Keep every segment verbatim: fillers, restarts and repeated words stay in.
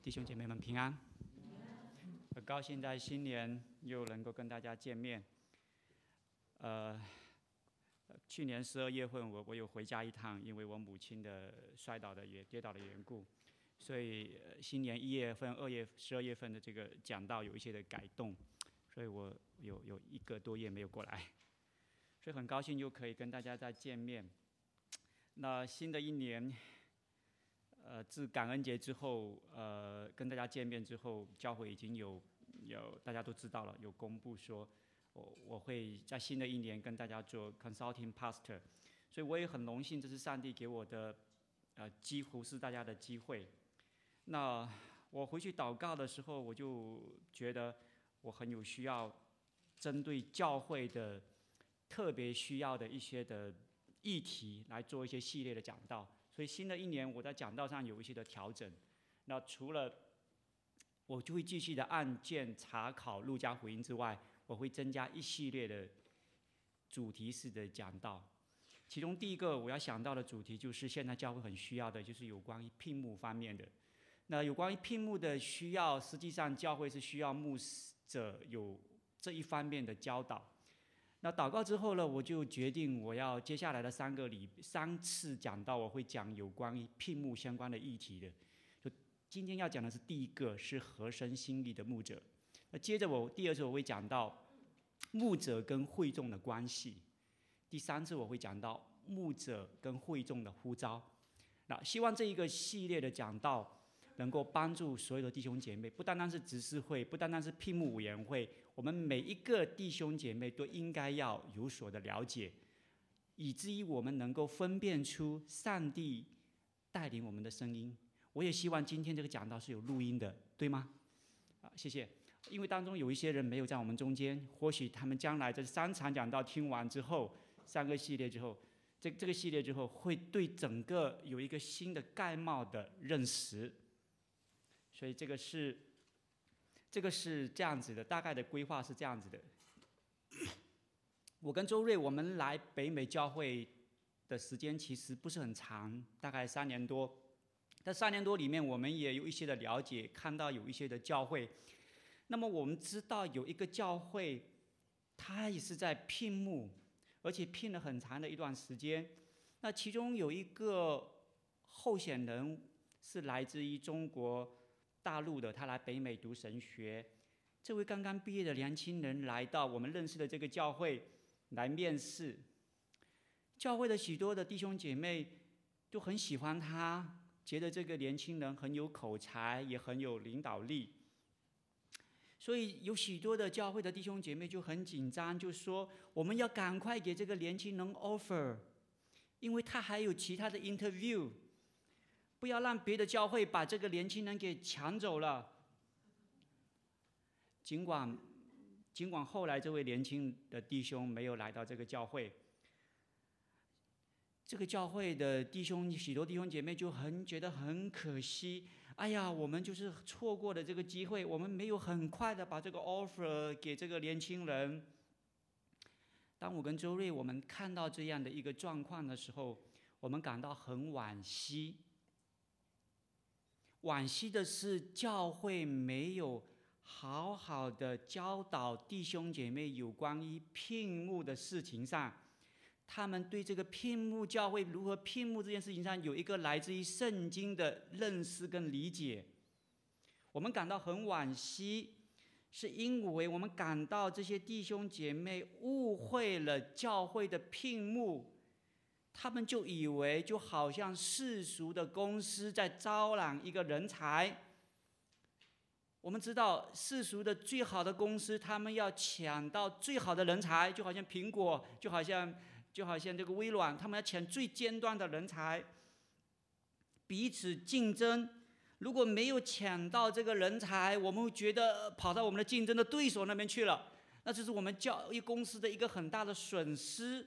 弟兄姐妹们平安，很高兴在新年又能够跟大家见面。呃，去年十二月份我我有回家一趟，因为我母亲的摔倒的也跌倒的缘故，所以新年一月份、二月、十二月份的这个讲道有一些的改动，所以我有有一个多月没有过来，所以很高兴又可以跟大家再见面。那新的一年。呃，自感恩节之后，呃，跟大家见面之后，教会已经有有大家都知道了，有公布说，我我会在新的一年跟大家做 consulting pastor， 所以我也很荣幸，这是上帝给我的，呃，几乎是大家的机会。那我回去祷告的时候，我就觉得我很有需要，针对教会的特别需要的一些的议题来做一些系列的讲道。所以新的一年，我在讲道上有一些的调整。那除了我就会继续的按键查考路加福音之外，我会增加一系列的主题式的讲道。其中第一个我要想到的主题，就是现在教会很需要的，就是有关于聘牧方面的。那有关于聘牧的需要，实际上教会是需要牧者有这一方面的教导。那祷告之后呢，我就决定我要接下来的三个礼三次讲道，我会讲有关于聘牧相关的议题的。就今天要讲的是第一个是合神心意的牧者。那接着我第二次我会讲到牧者跟会众的关系。第三次我会讲到牧者跟会众的呼召。那希望这一个系列的讲道能够帮助所有的弟兄姐妹，不单单是执事会，不单单是聘牧委员会，我们每一个弟兄姐妹都应该要有所的了解，以至于我们能够分辨出上帝带领我们的声音。我也希望今天这个讲道是有录音的，对吗？啊，谢谢。因为当中有一些人没有在我们中间，或许他们将来这三场讲道听完之后，三个系列之后，这这个系列之后，会对整个有一个新的概貌的认识。所以这个是，这个是这样子的，大概的规划是这样子的。我跟周瑞，我们来北美教会的时间其实不是很长，大概三年多。在三年多里面，我们也有一些的了解，看到有一些的教会。那么我们知道有一个教会，它也是在聘牧，而且聘了很长的一段时间。那其中有一个候选人是来自于中国大陆的，他来北美读神学。这位刚刚毕业的年轻人来到我们认识的这个教会来面试。教会的许多的弟兄姐妹都很喜欢他，觉得这个年轻人很有口才，也很有领导力。所以有许多的教会的弟兄姐妹就很紧张，就说我们要赶快给这个年轻人 offer， 因为他还有其他的 interview。不要让别的教会把这个年轻人给抢走了。尽管尽管后来这位年轻的弟兄没有来到这个教会，这个教会的弟兄许多弟兄姐妹就很觉得很可惜。哎呀，我们就是错过了这个机会，我们没有很快的把这个 offer 给这个年轻人。当我跟周瑞我们看到这样的一个状况的时候，我们感到很惋惜。惋惜的是，教会没有好好的教导弟兄姐妹有关于聘牧的事情上，他们对这个聘牧教会如何聘牧这件事情上有一个来自于圣经的认识跟理解。我们感到很惋惜，是因为我们感到这些弟兄姐妹误会了教会的聘牧。他们就以为就好像世俗的公司在招揽一个人才。我们知道世俗的最好的公司，他们要抢到最好的人才，就好像苹果，就好像就好像这个微软，他们要抢最尖端的人才，彼此竞争。如果没有抢到这个人才，我们会觉得跑到我们的竞争的对手那边去了，那这是我们教育公司的一个很大的损失。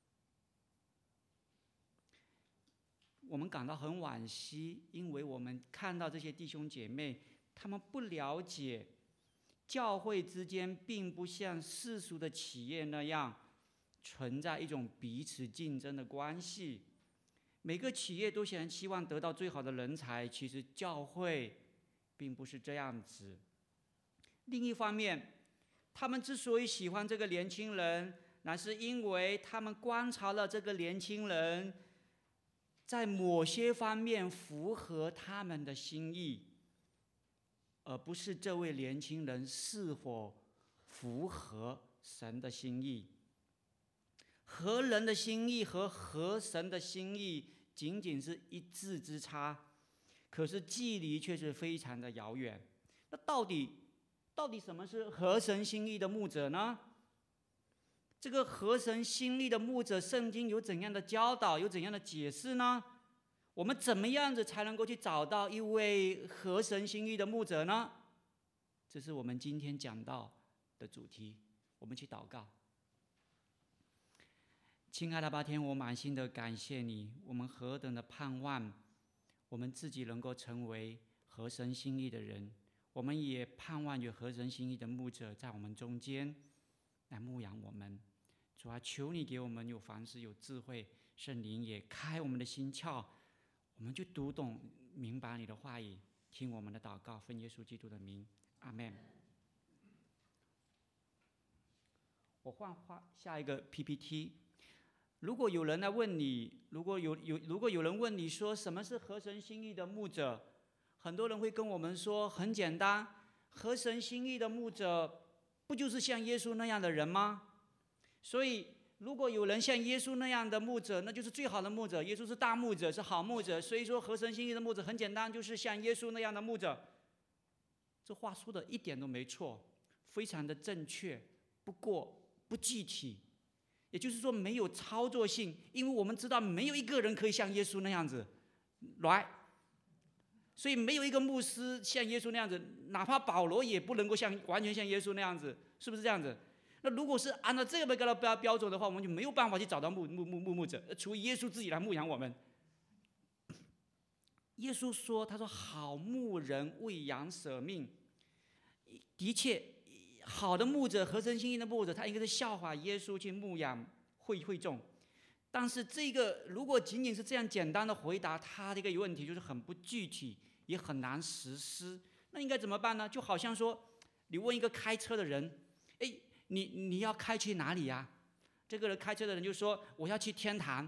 我们感到很惋惜，因为我们看到这些弟兄姐妹，他们不了解教会之间并不像世俗的企业那样存在一种彼此竞争的关系。每个企业都想希望得到最好的人才，其实教会并不是这样子。另一方面，他们之所以喜欢这个年轻人，乃是因为他们观察了这个年轻人在某些方面符合他们的心意，而不是这位年轻人是否符合神的心意。合人的心意和合神的心意仅仅是一字之差，可是距离却是非常的遥远。那到底到底什么是合神心意的牧者呢？这个合神心意的牧者，圣经有怎样的教导，有怎样的解释呢？我们怎么样子才能够去找到一位合神心意的牧者呢？这是我们今天讲到的主题。我们去祷告。亲爱的爸天，我满心的感谢你，我们何等的盼望我们自己能够成为合神心意的人，我们也盼望有合神心意的牧者在我们中间来牧养我们。主啊，求你给我们有凡事有智慧，圣灵也开我们的心窍，我们就读懂明白你的话语。听我们的祷告，奉耶稣基督的名，阿们。我换下一个 P P T。如果有人来问你，如果有有如果有人问你说什么是合神心意的牧者，很多人会跟我们说，很简单，合神心意的牧者不就是像耶稣那样的人吗？所以如果有人像耶稣那样的牧者，那就是最好的牧者。耶稣是大牧者，是好牧者，所以说合神心意的牧者很简单，就是像耶稣那样的牧者。这话说的一点都没错，非常的正确，不过不具体，也就是说没有操作性，因为我们知道没有一个人可以像耶稣那样子来，所以没有一个牧师像耶稣那样子，哪怕保罗也不能够像完全像耶稣那样子，是不是这样子？那如果是按照这个标标准的话，我们就没有办法去找到牧牧牧牧牧者，除非耶稣自己来牧养我们。耶稣说：“他说好牧人为羊舍命。”的确，好的牧者，合神心意的牧者，他应该是效法耶稣去牧养会会众。但是这个如果仅仅是这样简单的回答，他的一个问题就是很不具体，也很难实施。那应该怎么办呢？就好像说，你问一个开车的人，哎，你你要开去哪里呀？这个人开车的人就说我要去天堂。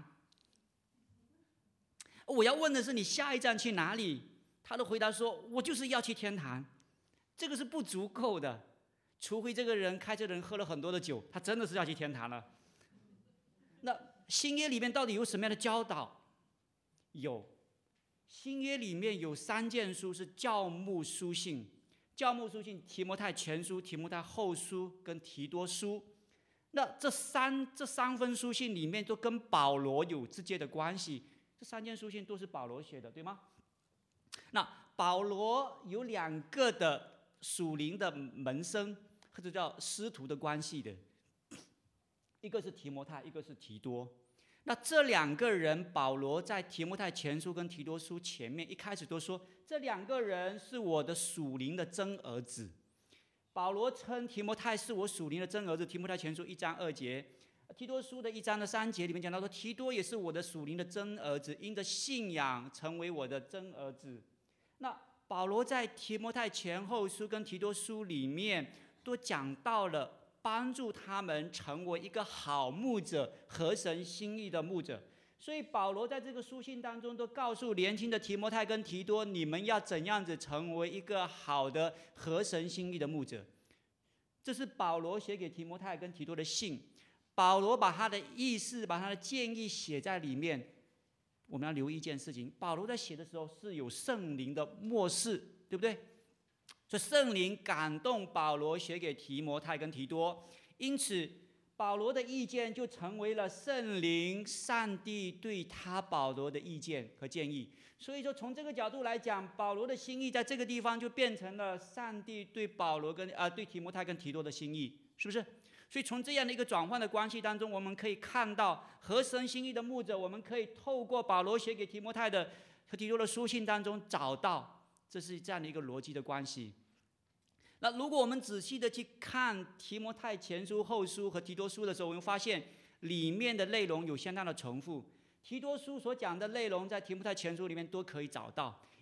我要问的是你下一站去哪里？他的回答说我就是要去天堂。这个是不足够的，除非这个人开车的人喝了很多的酒，他真的是要去天堂了。那新约里面到底有什么样的教导？有，新约里面有三件书是教牧书信，教牧书信提摩太前书、提摩太后书跟提多书。那这三这三封书信里面都跟保罗有直接的关系，这三件书信都是保罗写的，对吗？那保罗有两个的属灵的门生，或者叫师徒的关系的，一个是提摩太，一个是提多。那这两个人，保罗在提摩太前书跟提多书前面一开始都说，这两个人是我的属灵的真儿子。保罗称提摩太是我属灵的真儿子，提摩太前书一章二节，提多书的一章的三节里面讲到说，提多也是我的属灵的真儿子，因着信仰成为我的真儿子。那保罗在提摩太前后书跟提多书里面都讲到了帮助他们成为一个好牧者，合神心意的牧者。所以保罗在这个书信当中都告诉年轻的提摩太跟提多，你们要怎样子成为一个好的合神心意的牧者。这是保罗写给提摩太跟提多的信，保罗把他的意思，把他的建议写在里面。我们要留意一件事情，保罗在写的时候是有圣灵的默示，对不对？所以圣灵感动保罗写给提摩太跟提多，因此保罗的意见就成为了圣灵上帝对他保罗的意见和建议。所以说从这个角度来讲，保罗的心意在这个地方就变成了上帝对保罗跟啊、呃、对提摩太跟提多的心意，是不是？所以从这样的一个转换的关系当中，我们可以看到合神心意的牧者，我们可以透过保罗写给提摩太的和提多的书信当中找到，这是这样的一个逻辑的关系。那如果我们仔细的去看提摩太前书、后书和提多书的时候，我们发现里面的内容有相当的重复。提多书所讲的内容在提摩太前书里面都可以找到，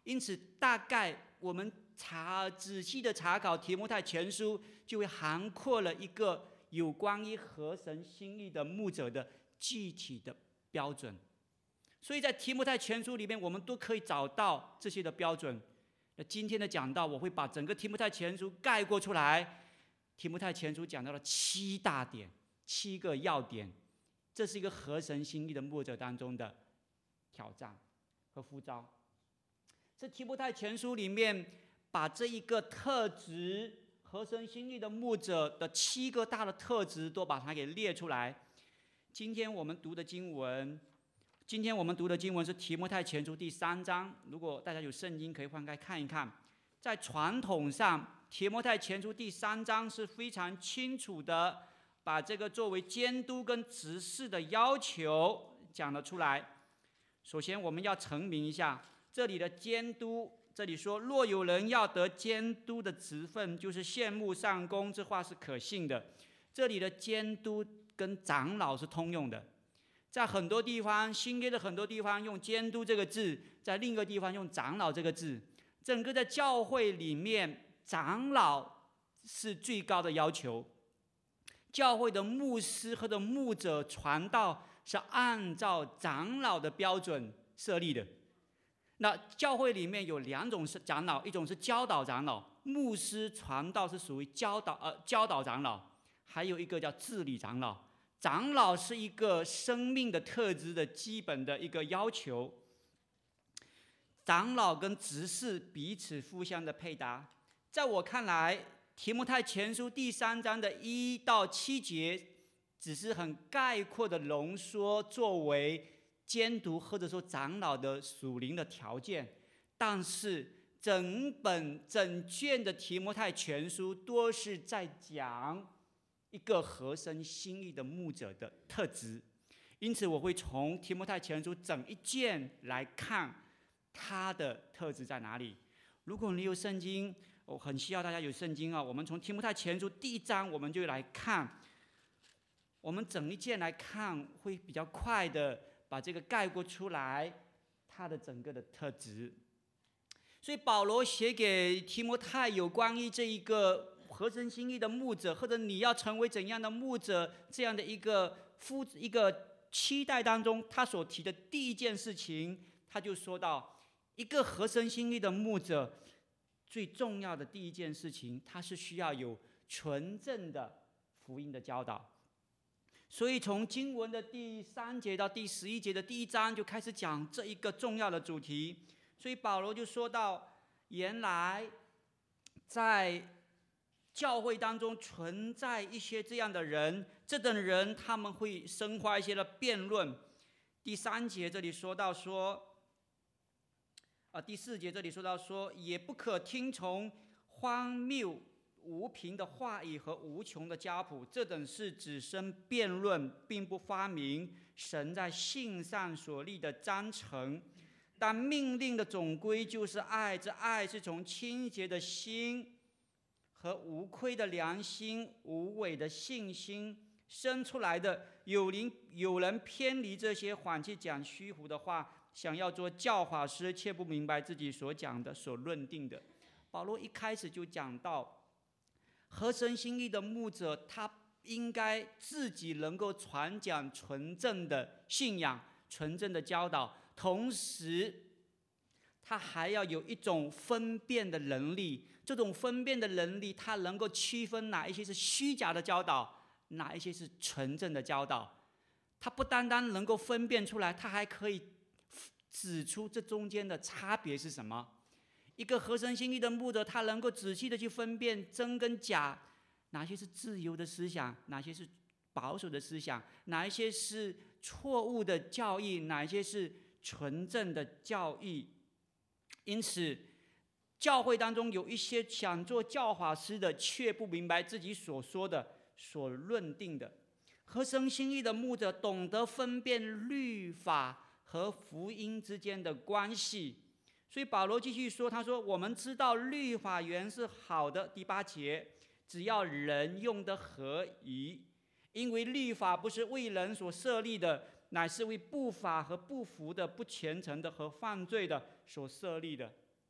因此，大概我们查仔细的查考提摩太前书，就会涵括了一个有关于合神心意的牧者的具体的标准。所以在提摩太前书里面，我们都可以找到这些的标准。那今天的讲道，我会把整个提摩太前书概括出来。提摩太前书讲到了七大点，七个要点，这是一个合神心意的牧者当中的挑战和呼召。这提摩太前书里面把这一个特质，合神心意的牧者的七个大的特质都把它给列出来。今天我们读的经文，今天我们读的经文是提摩太前书第三章。如果大家有圣经，可以翻开看一看。在传统上，提摩太前书第三章是非常清楚的，把这个作为监督跟执事的要求讲了出来。首先，我们要澄明一下，这里的监督，这里说若有人要得监督的职分，就是羡慕上公，这话是可信的。这里的监督跟长老是通用的，在很多地方，新约的很多地方用监督这个字，在另一个地方用长老这个字。整个在教会里面，长老是最高的要求。教会的牧师或者牧者传道是按照长老的标准设立的。那教会里面有两种长老，一种是教导长老，牧师传道是属于教导呃教导长老，还有一个叫治理长老。长老是一个生命的特质的基本的一个要求。长老跟执事彼此互相的配搭。在我看来，提摩太前书第三章的一到七节，只是很概括的浓缩作为监督或者说长老的属灵的条件，但是整本整卷的提摩太前书多是在讲一个合神心意的牧者的特质。因此我会从提摩太前书整一卷来看他的特质在哪里。如果你有圣经，我很需要大家有圣经啊。我们从提摩太前书第一章，我们就来看，我们整一卷来看，会比较快的把这个概括出来，他的整个的特质。所以保罗写给提摩太有关于这一个合神心意的牧者，或者你要成为怎样的牧者，这样的一个夫一个期待当中，他所提的第一件事情，他就说到。一个合神心意的牧者，最重要的第一件事情，他是需要有纯正的福音的教导。所以从经文的第三节到第十一节的第一章就开始讲这一个重要的主题。所以保罗就说到，原来在教会当中存在一些这样的人，这等人他们会生发一些的辩论。第三节这里说到说。啊，第四节这里说到说，也不可听从荒谬无凭的话语和无穷的家谱，这等是只生辩论，并不发明神在信上所立的章程。但命令的总归就是爱，这爱是从清洁的心和无亏的良心、无伪的信心生出来的。有人有人偏离这些，反去讲虚胡的话。想要做教法师，却不明白自己所讲的、所论定的。保罗一开始就讲到，合神心意的牧者，他应该自己能够传讲纯正的信仰、纯正的教导，同时，他还要有一种分辨的能力。这种分辨的能力，他能够区分哪一些是虚假的教导，哪一些是纯正的教导。他不单单能够分辨出来，他还可以指出这中间的差别是什么。一个合神心意的牧者，他能够仔细的去分辨真跟假，哪些是自由的思想，哪些是保守的思想，哪一些是错误的教义，哪一些是纯正的教义。因此教会当中有一些想做教法师的，却不明白自己所说的、所论定的。合神心意的牧者懂得分辨律法和福音之间的关系。所以保罗继续说，他说我们知道律法原是好的，第八节，只要人用得合宜，因为律法不是为人所设立的，乃是为不法和不服的、不虔诚的和犯罪的所设立的。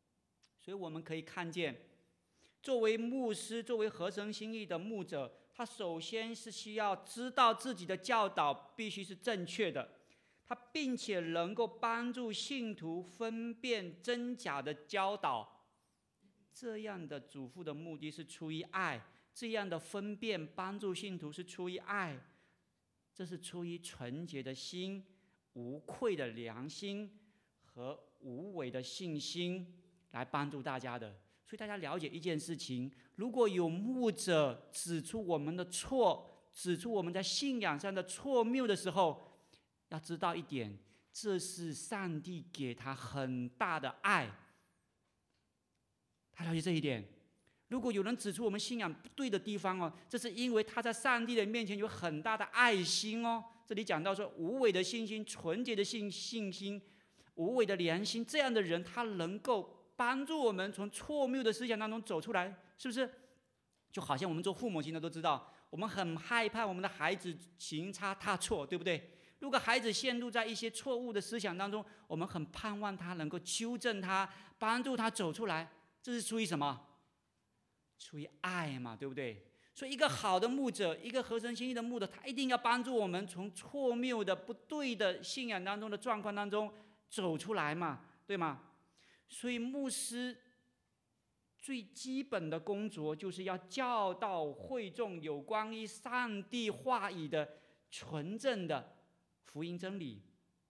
所以我们可以看见，作为牧师，作为合神心意的牧者，他首先是需要知道自己的教导必须是正确的，他并且能够帮助信徒分辨真假的教导。这样的嘱咐的目的是出于爱，这样的分辨帮助信徒是出于爱，这是出于纯洁的心、无愧的良心和无伪的信心来帮助大家的。所以大家了解一件事情，如果有牧者指出我们的错，指出我们在信仰上的错谬的时候，要知道一点，这是上帝给他很大的爱。他了解这一点。如果有人指出我们信仰不对的地方哦，这是因为他在上帝的面前有很大的爱心哦。这里讲到说，无伪的信心、纯洁的信信心、无伪的良心，这样的人他能够帮助我们从错谬的思想当中走出来，是不是？就好像我们做父母亲的都知道，我们很害怕我们的孩子行差踏错，对不对？如果孩子陷入在一些错误的思想当中，我们很盼望他能够纠正他，帮助他走出来。这是出于什么？出于爱嘛，对不对？所以一个好的牧者，一个合神心意的牧者，他一定要帮助我们从错谬的、不对的信仰当中的状况当中走出来嘛，对吗？所以牧师最基本的工作就是要教导会众有关于上帝话语的纯正的福音真理。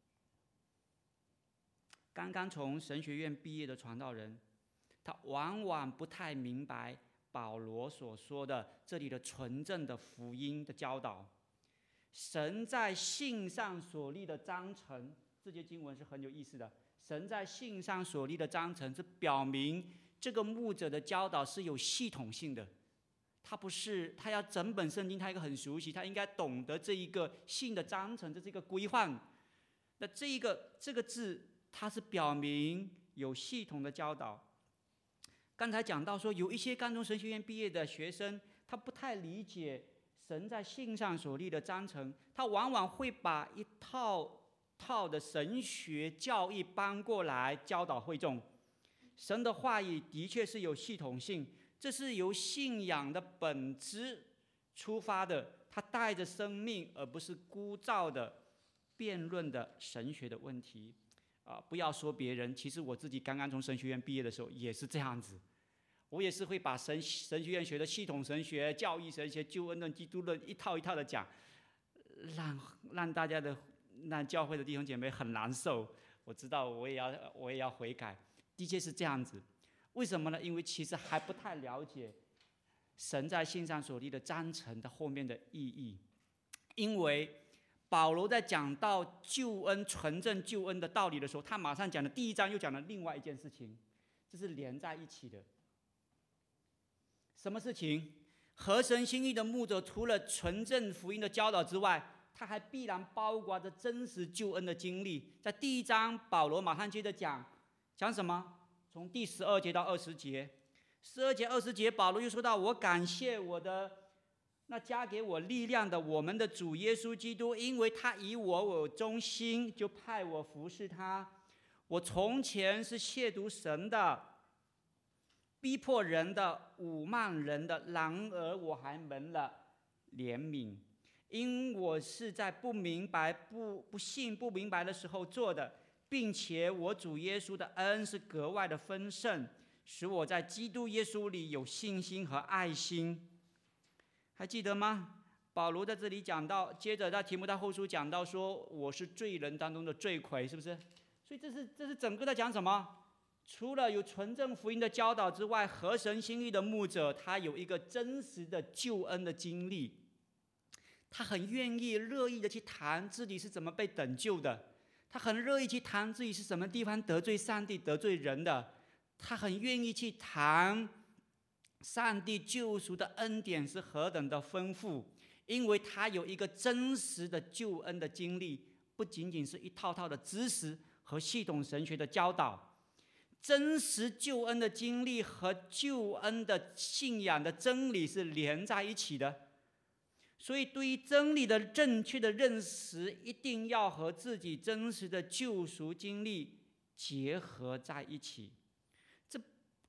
刚刚从神学院毕业的传道人，他往往不太明白保罗所说的这里的纯正的福音的教导。神在信上所立的章程，这节经文是很有意思的。神在信上所立的章程，是表明这个牧者的教导是有系统性的。他不是他要整本圣经他应该很熟悉，他应该懂得这一个信的章程，这是一个规范。那这一个这个字，它是表明有系统的教导。刚才讲到说，有一些刚从神学院毕业的学生，他不太理解神在信上所立的章程，他往往会把一套套的神学教义搬过来教导会众。神的话语的确是有系统性，这是由信仰的本质出发的，它带着生命，而不是枯燥的辩论的神学的问题。啊，不要说别人，其实我自己刚刚从神学院毕业的时候也是这样子，我也是会把神神学院学的系统神学、教义神学、救恩论、基督论一套一套的讲，让让大家的让教会的弟兄姐妹很难受。我知道，我也要我也要悔改，的确是这样子。为什么呢？因为其实还不太了解神在信上所立的章程的后面的意义，因为保罗在讲到救恩、纯正救恩的道理的时候，他马上讲的第一章又讲了另外一件事情，这是连在一起的。什么事情？合神心意的牧者，除了纯正福音的教导之外，他还必然包括着真实救恩的经历。在第一章，保罗马上接着讲，讲什么？从第十二节到二十节，十二节、二十节，保罗又说到：“我感谢我的。”那加给我力量的我们的主耶稣基督，因为他以我为中心，就派我服侍他。我从前是亵渎神的，逼迫人的，侮慢人的，然而我还蒙了怜悯，因我是在不明白、不不信、不明白的时候做的，并且我主耶稣的恩是格外的丰盛，使我在基督耶稣里有信心和爱心。还记得吗？保罗在这里讲到，接着在提摩太后书讲到说，我是罪人当中的罪魁，是不是？所以这是这是整个在讲什么？除了有纯正福音的教导之外，合神心意的牧者，他有一个真实的救恩的经历，他很愿意、乐意的去谈自己是怎么被拯救的，他很乐意去谈自己是什么地方得罪上帝、得罪人的，他很愿意去谈上帝救赎的恩典是何等的丰富，因为他有一个真实的救恩的经历，不仅仅是一套套的知识和系统神学的教导。真实救恩的经历和救恩的信仰的真理是连在一起的，所以对于真理的正确的认识，一定要和自己真实的救赎经历结合在一起。这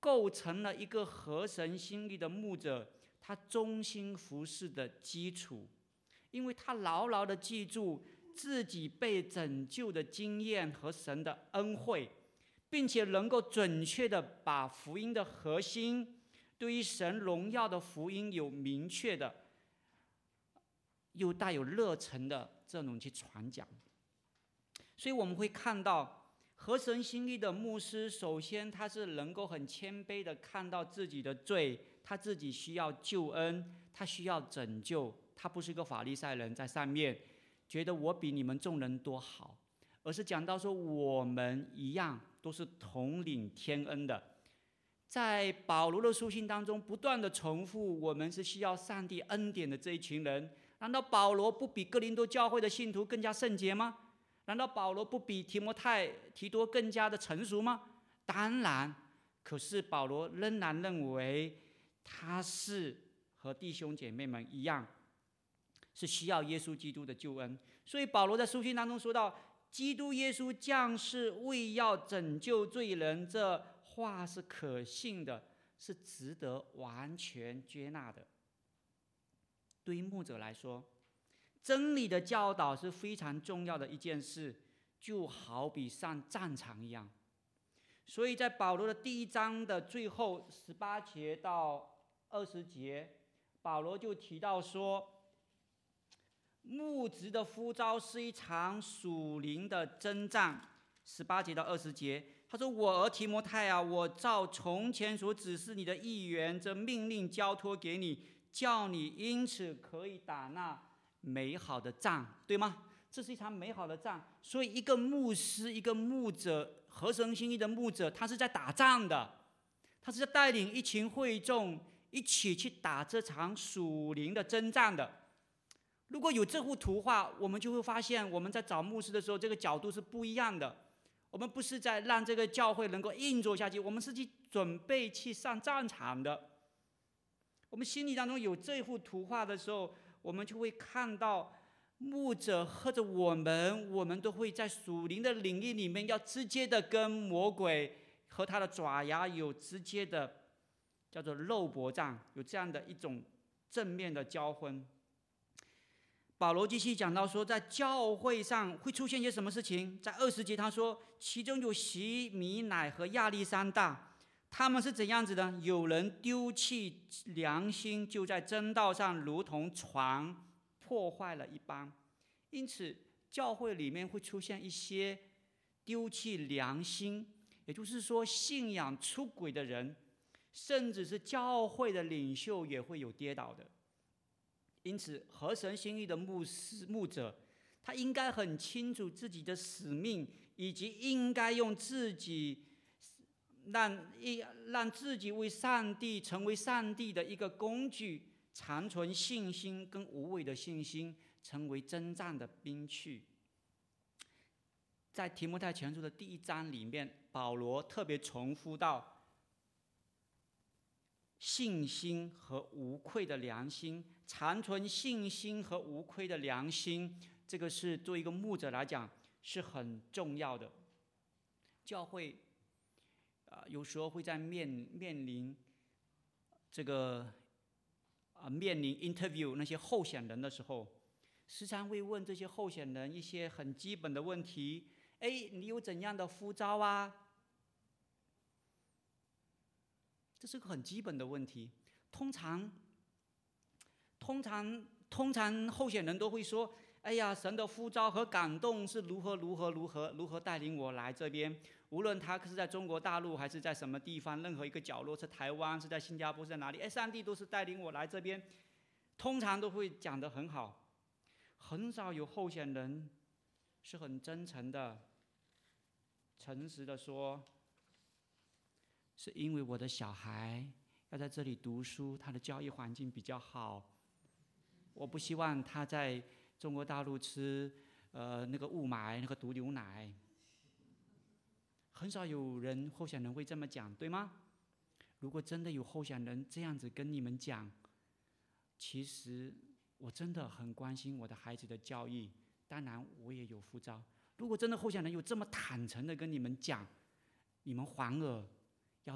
构成了一个合神心意的牧者他忠心服侍的基础，因为他牢牢地记住自己被拯救的经验和神的恩惠，并且能够准确地把福音的核心，对于神荣耀的福音有明确的又带有热忱的这种去传讲。所以我们会看到合神心意的牧师，首先他是能够很谦卑的看到自己的罪，他自己需要救恩，他需要拯救，他不是一个法利赛人在上面觉得我比你们众人多好，而是讲到说我们一样都是同领天恩的。在保罗的书信当中不断的重复，我们是需要上帝恩典的这一群人。难道保罗不比哥林多教会的信徒更加圣洁吗？难道保罗不比提摩太、提多更加的成熟吗？当然，可是保罗仍然认为他是和弟兄姐妹们一样，是需要耶稣基督的救恩。所以保罗在书信当中说到，基督耶稣降世为要拯救罪人，这话是可信的，是值得完全接纳的。对于牧者来说，真理的教导是非常重要的一件事，就好比上战场一样。所以在保罗的第一章的最后十八节到二十节，保罗就提到说，牧职的呼召是一场属灵的征战。十八节到二十节，他说：“我儿提摩太啊，我照从前所指示你的意愿，这命令交托给你，叫你因此可以打那美好的仗，对吗？这是一场美好的仗。所以，一个牧师，一个牧者，合神心意的牧者，他是在打仗的，他是在带领一群会众一起去打这场属灵的征战的。如果有这幅图画，我们就会发现，我们在找牧师的时候，这个角度是不一样的。我们不是在让这个教会能够运作下去，我们是去准备去上战场的。我们心里当中有这幅图画的时候，我们就会看到牧者或者我们，我们都会在属灵的领域里面，要直接的跟魔鬼和他的爪牙有直接的叫做肉搏战，有这样的一种正面的交锋。保罗继续讲到说，在教会上会出现些什么事情。在二十节他说，其中有西米乃和亚历山大，他们是怎样子的？有人丢弃良心，就在真道上如同船破坏了一般。因此教会里面会出现一些丢弃良心，也就是说信仰出轨的人，甚至是教会的领袖也会有跌倒的。因此合神心意的牧师牧者，他应该很清楚自己的使命，以及应该用自己让让自己为上帝成为上帝的一个工具，长存信心跟无畏的信心，成为征战的兵器。在提摩太前书的第一章里面，保罗特别重复到信心和无愧的良心，长存信心和无愧的良心，这个是对一个牧者来讲是很重要的。教会、呃、有时候会在面面临这个、呃、面临 interview 那些候选人的时候，时常会问这些候选人一些很基本的问题。哎，你有怎样的呼召啊？这是个很基本的问题。通常，通常，通常候选人都会说：“哎呀，神的呼召和感动是如何如何如何如何带领我来这边。无论他是在中国大陆还是在什么地方，任何一个角落，是台湾，是在新加坡，是在哪里？哎，上帝都是带领我来这边。”通常都会讲得很好，很少有候选人是很真诚的、诚实的说，是因为我的小孩要在这里读书，他的教育环境比较好，我不希望他在中国大陆吃呃那个雾霾那个毒牛奶。很少有人候选人会这么讲，对吗？如果真的有候选人这样子跟你们讲，其实我真的很关心我的孩子的教育，当然我也有呼召。如果真的候选人有这么坦诚的跟你们讲，你们反而要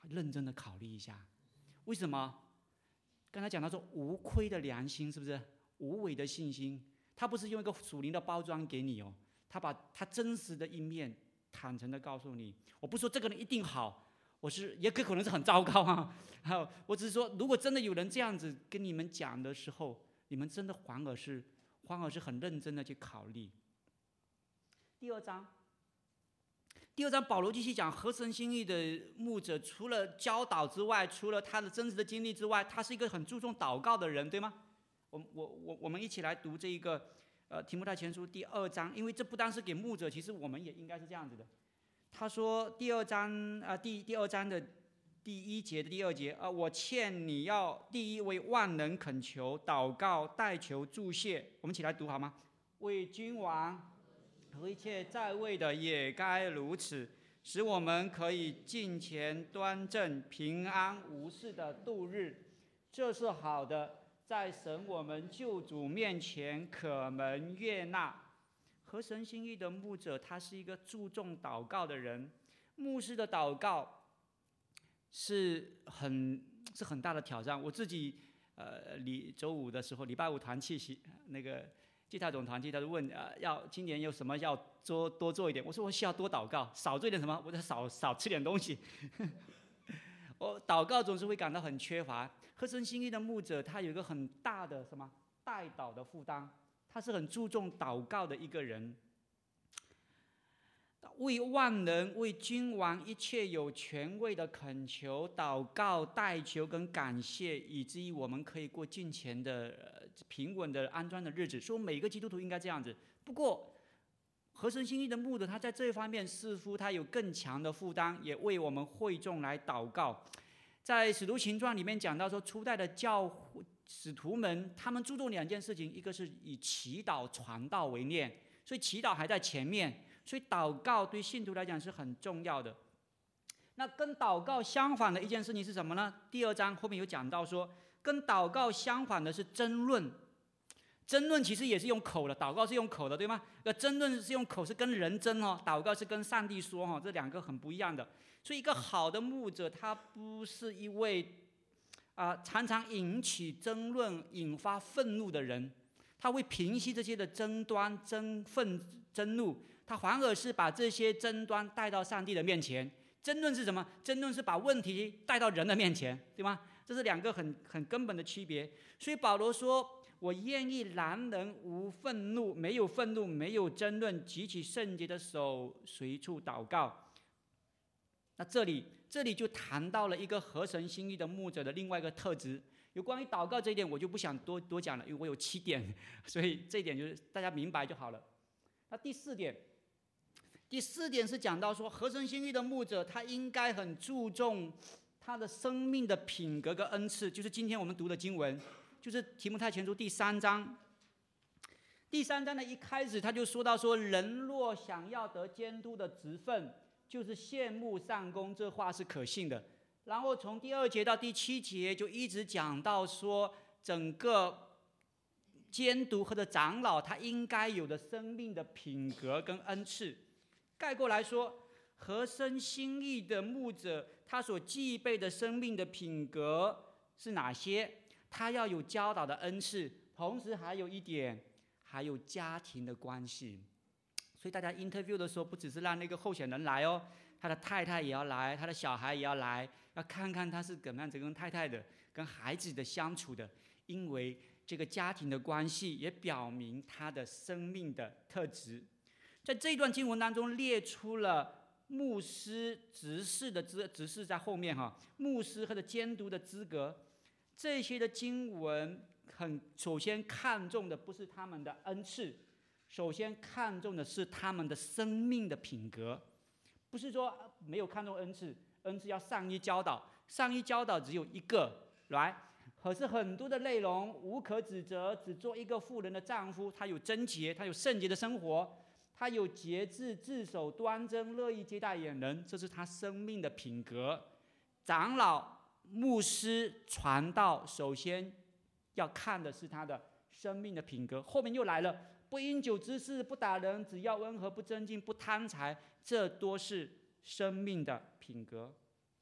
认真的考虑一下。为什么？刚才讲到说无亏的良心，是不是？无伪的信心，他不是用一个属灵的包装给你哦，他把他真实的一面坦诚的告诉你。我不是说这个人一定好，我是也可能是很糟糕啊。我只是说，如果真的有人这样子跟你们讲的时候，你们真的反而是反而是很认真的去考虑。第二章，第二章保罗继续讲合神心意的牧者，除了教导之外，除了他的真实的经历之外，他是一个很注重祷告的人，对吗？我我我我们一起来读这一个呃提摩太前书第二章，因为这不单是给牧者，其实我们也应该是这样子的。他说第二章啊、呃、第第二章的第一节的第二节啊、呃，我劝你要第一为万人恳求、祷告、代求、祝谢。我们一起来读好吗？为君王和一切在位的也该如此，使我们可以敬虔端正、平安无事的度日，这是好的，在神我们救主面前可蒙悦纳。合神心意的牧者，他是一个注重祷告的人。牧师的祷告是很是很大的挑战。我自己呃，礼周五的时候，礼拜五团契那个季太总团契，他就问呃，要今年有什么要多多做一点？我说我需要多祷告，少做一点什么？我就少少吃点东西。我祷告总是会感到很缺乏。合神心意的牧者，他有一个很大的什么代祷的负担。他是很注重祷告的一个人，为万人、为君王一切有权位的恳求、祷告、代求跟感谢，以至于我们可以过敬虔的、平稳的、安专的日子。说每个基督徒应该这样子。不过，合神心意的牧者，他在这一方面似乎他有更强的负担，也为我们会众来祷告。在使徒行传里面讲到说，初代的教会使徒们，他们注重两件事情，一个是以祈祷传道为念，所以祈祷还在前面，所以祷告对信徒来讲是很重要的。那跟祷告相反的一件事情是什么呢？第二章后面有讲到说，跟祷告相反的是争论。争论其实也是用口的，祷告是用口的，对吗？那争论是用口，是跟人争哦，祷告是跟上帝说哦，这两个很不一样的。所以一个好的牧者，他不是一位啊、呃、常常引起争论、引发愤怒的人，他会平息这些的争端、争愤、争怒，他反而是把这些争端带到上帝的面前。争论是什么？争论是把问题带到人的面前，对吗？这是两个很很根本的区别。所以保罗说，我愿意男人无愤怒，没有愤怒，没有争论，举起圣洁的手，随处祷告。那这里这里就谈到了一个合神心意的牧者的另外一个特质。有关于祷告这一点，我就不想多多讲了，因为我有七点，所以这一点就是大家明白就好了。那第四点，第四点是讲到说，合神心意的牧者，他应该很注重他的生命的品格跟恩赐，就是今天我们读的经文，就是提摩太前书第三章。第三章的一开始，他就说到说，人若想要得监督的职分，就是羡慕上功，这话是可信的。然后从第二节到第七节，就一直讲到说，整个监督或者长老他应该有的生命的品格跟恩赐。概括来说，合神心意的牧者，他所具备的生命的品格是哪些？他要有教导的恩赐，同时还有一点，还有家庭的关系。所以大家 interview 的时候，不只是让那个候选人来哦，他的太太也要来，他的小孩也要来，要看看他是怎么样子跟太太的、跟孩子的相处的。因为这个家庭的关系也表明他的生命的特质。在这一段经文当中列出了牧师、执事的资执事在后面哈，牧师或者监督的资格。这些的经文很首先看重的不是他们的恩赐，首先看重的是他们的生命的品格。不是说没有看重恩赐，恩赐要上医教导，上医教导只有一个来，可是很多的内容无可指责，只做一个妇人的丈夫，他有贞洁，他有圣洁的生活，他有节制、自守、端正、乐意接待远人，这是他生命的品格。长老、牧师、传道，首先要看的是他的生命的品格。后面又来了，不饮酒之事，不打人，只要温和，不争竞，不贪财，这都是生命的品格。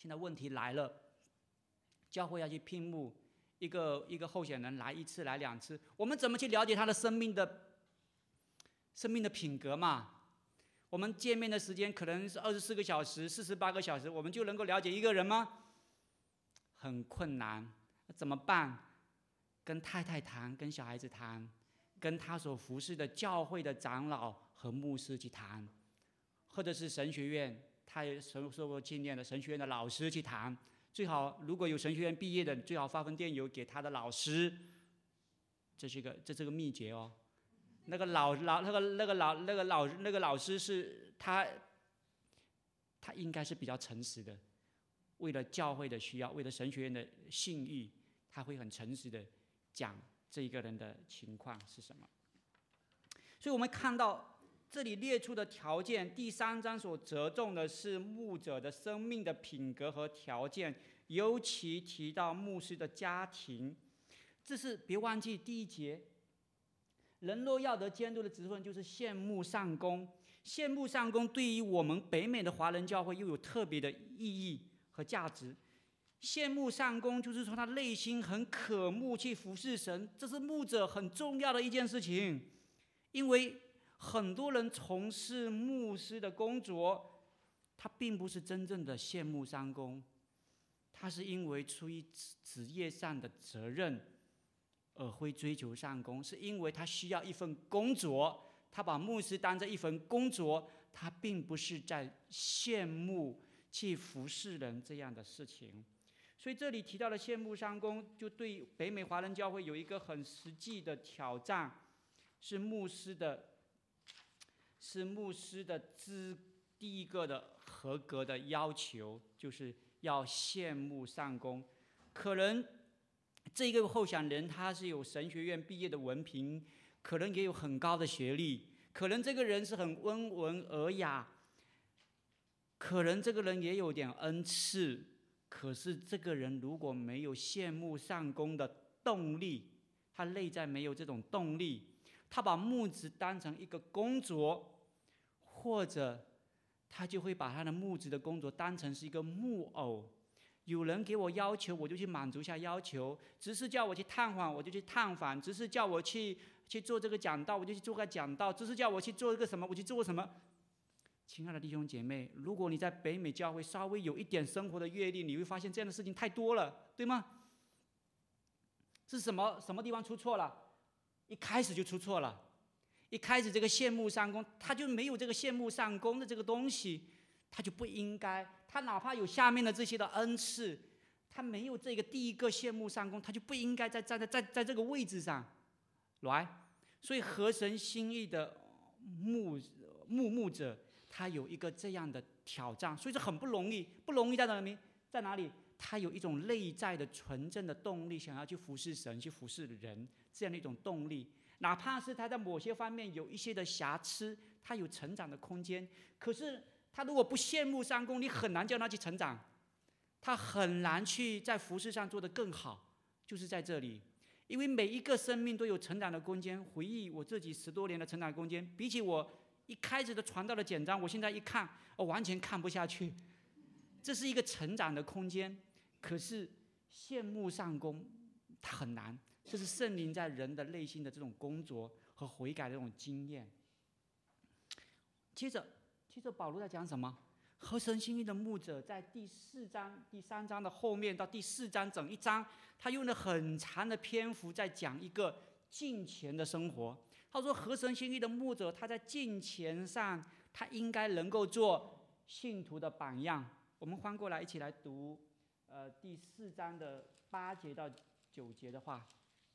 现在问题来了，教会要去聘募一个一个候选人来一次来两次，我们怎么去了解他的生命的生命的品格嘛？我们见面的时间可能是二十四个小时、四十八个小时，我们就能够了解一个人吗？很困难，怎么办？跟太太谈，跟小孩子谈，跟他所服侍的教会的长老和牧师去谈，或者是神学院，他也受受过训练的神学院的老师去谈。最好如果有神学院毕业的，最好发封电邮给他的老师。这是个这是个秘诀哦。那个老老那个那个老那个老那个老师是他，他应该是比较诚实的，为了教会的需要，为了神学院的信誉，他会很诚实的讲这一个人的情况是什么。所以我们看到这里列出的条件，第三章所着重的是牧者的生命的品格和条件，尤其提到牧师的家庭。这是别忘记第一节，人若要得监督的职分，就是羡慕上工。羡慕上工对于我们北美的华人教会又有特别的意义和价值。羡慕上工就是说他内心很渴慕去服侍神，这是牧者很重要的一件事情。因为很多人从事牧师的工作，他并不是真正的羡慕上工，他是因为出于职业上的责任而会追求上工，是因为他需要一份工作，他把牧师当成一份工作，他并不是在羡慕去服侍人这样的事情。所以这里提到的羡慕上工，就对北美华人教会有一个很实际的挑战，是牧师的，是牧师的资第一个的合格的要求，就是要羡慕上工。可能这个候选人他是有神学院毕业的文凭，可能也有很高的学历，可能这个人是很温文尔雅，可能这个人也有点恩赐，可是这个人如果没有羡慕上工的动力，他内在没有这种动力，他把牧职当成一个工作，或者他就会把他的牧职的工作当成是一个木偶。有人给我要求，我就去满足下要求；只是叫我去探访，我就去探访；只是叫我去去做这个讲道，我就去做个讲道；只是叫我去做一个什么，我去做什么。亲爱的弟兄姐妹，如果你在北美教会稍微有一点生活的阅历，你会发现这样的事情太多了，对吗？是什么什么地方出错了？一开始就出错了。一开始这个羡慕上工，他就没有这个羡慕上工的这个东西，他就不应该。他哪怕有下面的这些的恩赐，他没有这个第一个羡慕上工，他就不应该在站在在在这个位置上来。所以合神心意的牧牧牧者，他有一个这样的挑战，所以这很不容易。不容易在哪里？在哪里？他有一种内在的纯正的动力，想要去服侍神，去服侍人，这样的一种动力。哪怕是他在某些方面有一些的瑕疵，他有成长的空间，可是他如果不羡慕上工，你很难叫他去成长，他很难去在服事上做得更好，就是在这里。因为每一个生命都有成长的空间。回忆我自己十多年的成长空间，比起我一开始的传道的简章，我现在一看，我完全看不下去。这是一个成长的空间，可是羡慕上工，它很难。这是圣灵在人的内心的这种工作和悔改的这种经验。接着，接着保罗在讲什么？合神心意的牧者在第四章、第三章的后面到第四章整一章，他用了很长的篇幅在讲一个敬虔的生活。他说，合神心意的牧者，他在敬虔上，他应该能够做信徒的榜样。我们翻过来一起来读，呃，第四章的八节到九节的话。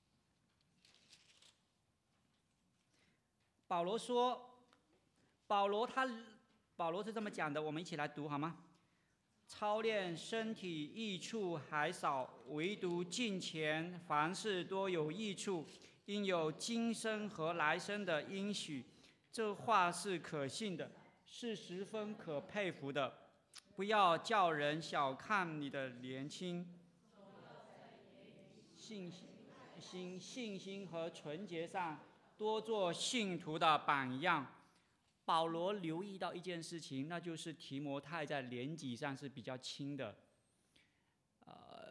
保罗说，保罗他。保罗是这么讲的，我们一起来读好吗？操练身体益处还少，唯独敬虔，凡事多有益处，因有今生和来生的应许。这话是可信的，是十分可佩服的。不要叫人小看你的年轻，信心、信心和纯洁上多做信徒的榜样。保罗留意到一件事情，那就是提摩太在年纪上是比较轻的，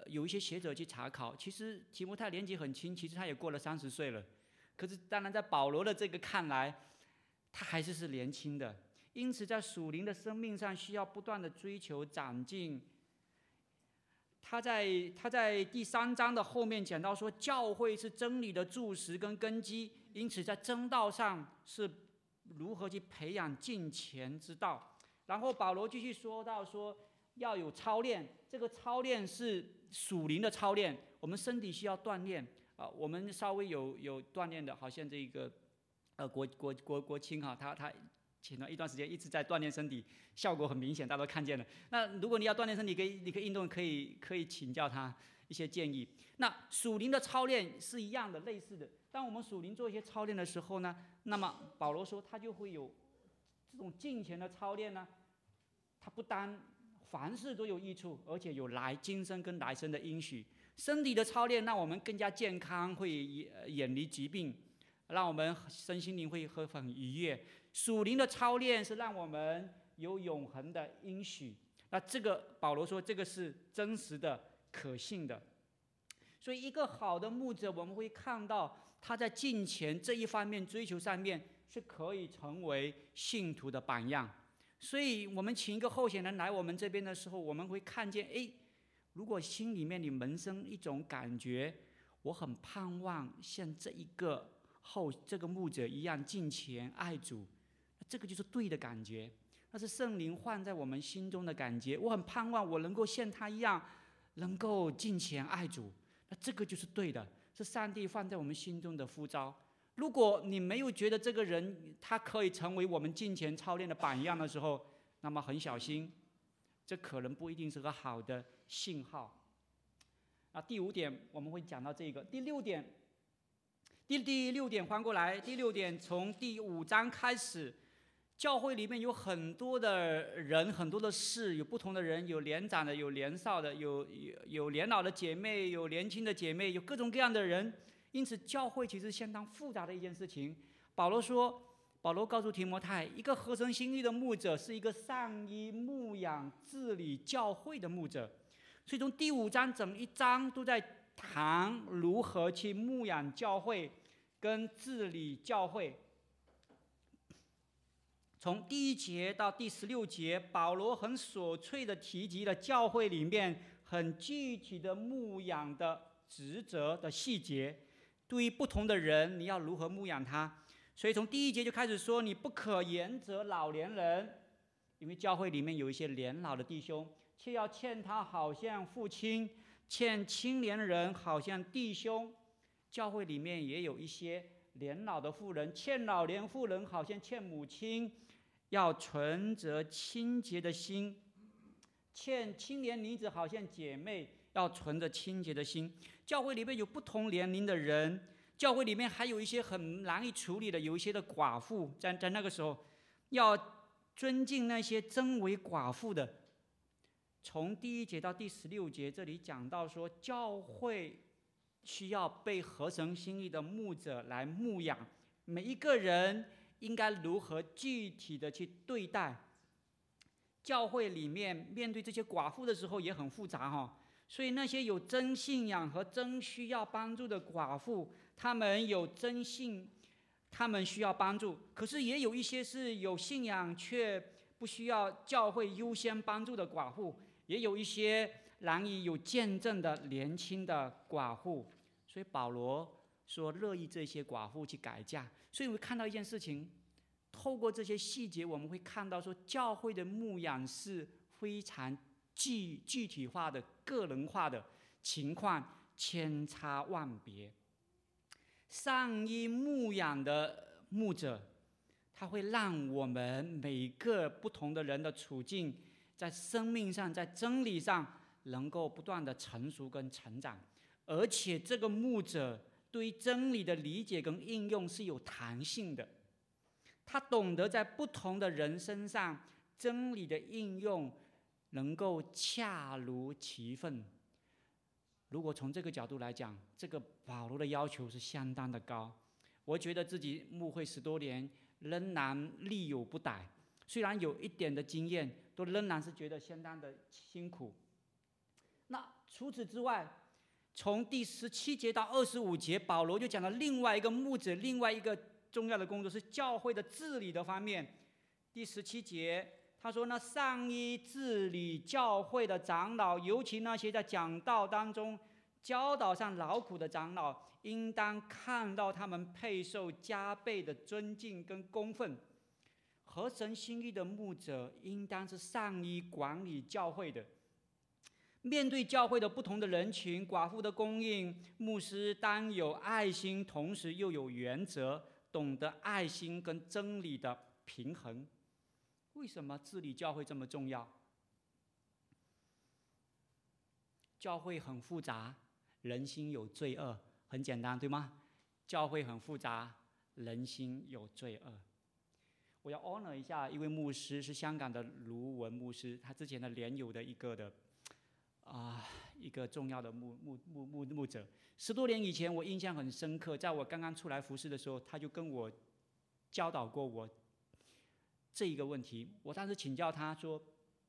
有一些学者去查考，其实提摩太年纪很轻，其实他也过了三十岁了。可是当然在保罗的这个看来，他还是是年轻的。因此在属灵的生命上需要不断的追求长进。他在他在第三章的后面讲到说，教会是真理的柱石跟根基，因此在真道上是如何去培养敬虔之道。然后保罗继续说到说，要有操练，这个操练是属灵的操练，我们身体需要锻炼啊。我们稍微有有锻炼的，好像这个呃国国国国青哈，他他前段一段时间一直在锻炼身体，效果很明显，大家都看见了。那如果你要锻炼身体，可以你可以运动，可以可以请教他一些建议。那属灵的操练是一样的，类似的。当我们属灵做一些操练的时候呢，那么保罗说他就会有这种敬虔的操练呢，他不单凡事都有益处，而且有来今生跟来生的应许。身体的操练让我们更加健康，会远离疾病，让我们身心灵会很愉悦。属灵的操练是让我们有永恒的应许。那这个保罗说，这个是真实的、可信的。所以，一个好的牧者，我们会看到他在敬虔这一方面追求上面是可以成为信徒的榜样。所以我们请一个候选人来我们这边的时候，我们会看见，哎，如果心里面你萌生一种感觉，我很盼望像这一个后这个牧者一样敬虔爱主，这个就是对的感觉，那是圣灵放在我们心中的感觉。我很盼望我能够像他一样，能够敬虔爱主，那这个就是对的，是上帝放在我们心中的呼召。如果你没有觉得这个人他可以成为我们敬虔操练的榜样的时候，那么很小心，这可能不一定是个好的信号。那第五点我们会讲到这个。第六点，第第六点翻过来，第六点从第五章开始，教会里面有很多的人，很多的事，有不同的人，有年长的，有年少的，有有有年老的姐妹，有年轻的姐妹，有各种各样的人。因此教会其实相当复杂的一件事情。保罗说，保罗告诉提摩太，一个合神心意的牧者是一个善于牧养治理教会的牧者。所以从第五章整一章都在谈如何去牧养教会跟治理教会。从第一节到第十六节，保罗很琐碎的提及了教会里面很具体的牧养的职责的细节。对于不同的人，你要如何牧养他？所以从第一节就开始说，你不可严责老年人，因为教会里面有一些年老的弟兄，却要劝他好像父亲，劝青年人好像弟兄。教会里面也有一些年老的妇人，劝老年妇人好像劝母亲，要存着清洁的心；劝青年女子好像姐妹，要存着清洁的心。教会里面有不同年龄的人，教会里面还有一些很难以处理的，有一些的寡妇，在在那个时候要尊敬那些真为寡妇的。从第一节到第十六节，这里讲到说，教会需要被合神心意的牧者来牧养，每一个人应该如何具体的去对待。教会里面面对这些寡妇的时候也很复杂哈。所以那些有真信仰和真需要帮助的寡妇，他们有真信，他们需要帮助。可是也有一些是有信仰却不需要教会优先帮助的寡妇，也有一些难以有见证的年轻的寡妇。所以保罗说乐意这些寡妇去改嫁。所以我们看到一件事情，透过这些细节，我们会看到说，教会的牧养是非常具具体化的、个人化的情况，千差万别。善于牧养的牧者，他会让我们每个不同的人的处境，在生命上、在真理上，能够不断的成熟跟成长。而且这个牧者对于真理的理解跟应用是有弹性的，他懂得在不同的人身上真理的应用能够恰如其分。如果从这个角度来讲，这个保罗的要求是相当的高。我觉得自己牧会十多年，仍然力有不逮，虽然有一点的经验，都仍然是觉得相当的辛苦。那除此之外，从第十七节到二十五节，保罗就讲了另外一个牧者，另外一个重要的工作是教会的治理的方面。第十七节他说：“那上依治理教会的长老，尤其那些在讲道当中教导上劳苦的长老，应当看到他们配受加倍的尊敬跟供奉。合神心意的牧者，应当是上依管理教会的。面对教会的不同的人群，寡妇的供应，牧师当有爱心，同时又有原则，懂得爱心跟真理的平衡。”为什么治理教会这么重要？教会很复杂，人心有罪恶，很简单，对吗？教会很复杂，人心有罪恶。我要 honor 一下一位牧师，是香港的卢文牧师，他之前的联友的一个的啊、呃、一个重要的牧牧牧牧牧者。十多年以前，我印象很深刻，在我刚刚出来服事的时候，他就跟我教导过我这一个问题。我当时请教他说，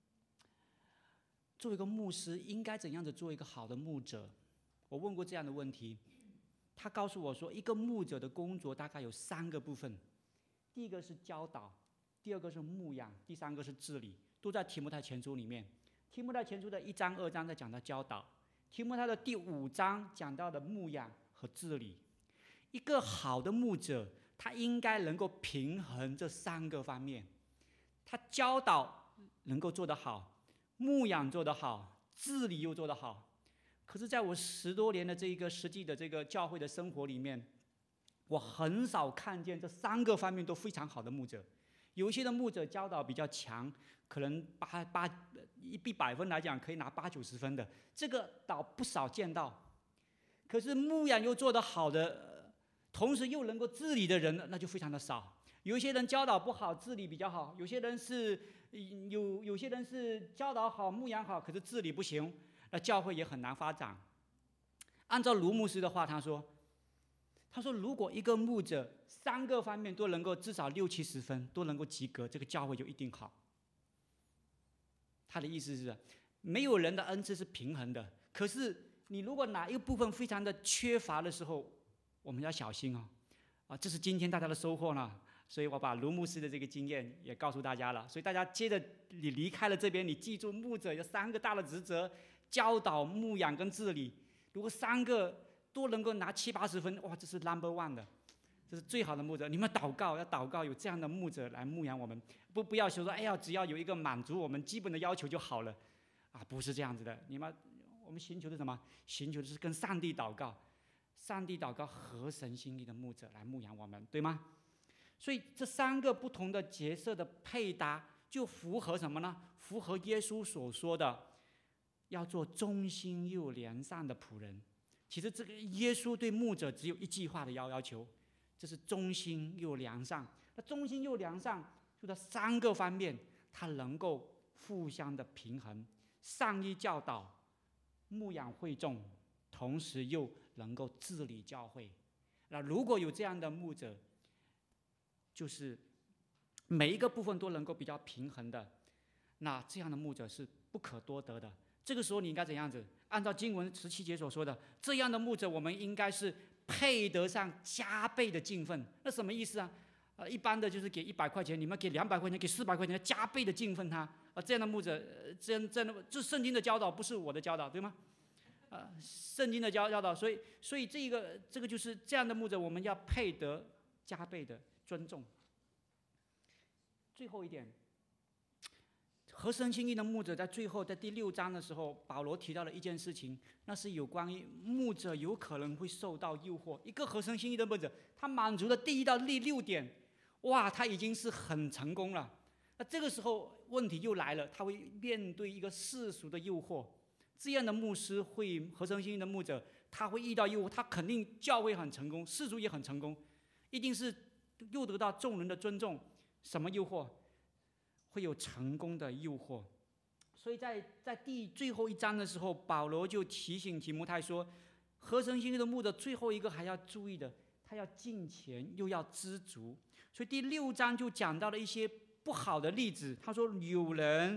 作为一个牧师，应该怎样子做一个好的牧者？我问过这样的问题，他告诉我说，一个牧者的工作大概有三个部分。第一个是教导，第二个是牧养，第三个是治理，都在提摩太前书里面。提摩太前书的一章、二章在讲到教导，提摩太的第五章讲到的牧养和治理。一个好的牧者，他应该能够平衡这三个方面，他教导能够做得好，牧养做得好，治理又做得好。可是在我十多年的这一个实际的这个教会的生活里面，我很少看见这三个方面都非常好的牧者。有一些的牧者教导比较强，可能八八一比百分来讲可以拿八九十分的，这个倒不少见到。可是牧养又做得好的，同时又能够治理的人，那就非常的少。有一些人教导不好，治理比较好；有些人是有有些人是教导好、牧养好，可是治理不行，那教会也很难发展。按照卢牧师的话，他说。他说：“如果一个牧者三个方面都能够至少六七十分，都能够及格，这个教会就一定好。”他的意思是，没有人的恩赐是平衡的。可是你如果哪一个部分非常的缺乏的时候，我们要小心哦。啊，这是今天大家的收获呢。所以我把卢牧师的这个经验也告诉大家了。所以大家接着你离开了这边，你记住牧者有三个大的职责：教导、牧养跟治理。如果三个都能够拿七八十分，哇，这是 number one 的，这是最好的牧者。你们祷告，要祷告有这样的牧者来牧养我们，不不要说说，哎呀，只要有一个满足我们基本的要求就好了，啊，不是这样子的。你们，我们寻求的是什么？寻求的是跟上帝祷告，上帝祷告合神心意的牧者来牧养我们，对吗？所以这三个不同的角色的配搭，就符合什么呢？符合耶稣所说的，要做忠心又良善的仆人。其实这个耶稣对牧者只有一句话的要要求，这是忠心又良善。那忠心又良善，就这三个方面，它能够互相的平衡，善于教导、牧养会众，同时又能够治理教会。那如果有这样的牧者，就是每一个部分都能够比较平衡的，那这样的牧者是不可多得的。这个时候你应该怎样子？按照经文十七节所说的，这样的牧者我们应该是配得上加倍的敬分。那什么意思啊？呃，一般的就是给一百块钱，你们给两百块钱，给四百块钱，加倍的敬分他。啊，这样的牧者，呃、这样这样的，这圣经的教导不是我的教导，对吗？啊，圣经的教教导，所以所以这个这个就是这样的牧者，我们要配得加倍的尊重。最后一点。合神心意的牧者在最后，在第六章的时候，保罗提到了一件事情，那是有关于牧者有可能会受到诱惑。一个合神心意的牧者，他满足了第一到第六点，哇，他已经是很成功了。那这个时候问题又来了，他会面对一个世俗的诱惑。这样的牧师会合神心意的牧者，他会遇到诱惑，他肯定教会很成功，世俗也很成功，一定是又得到众人的尊重。什么诱惑？会有成功的诱惑。所以在在第最后一章的时候，保罗就提醒提摩太说，合神心意的牧者最后一个还要注意的，他要敬虔又要知足。所以第六章就讲到了一些不好的例子。他说有人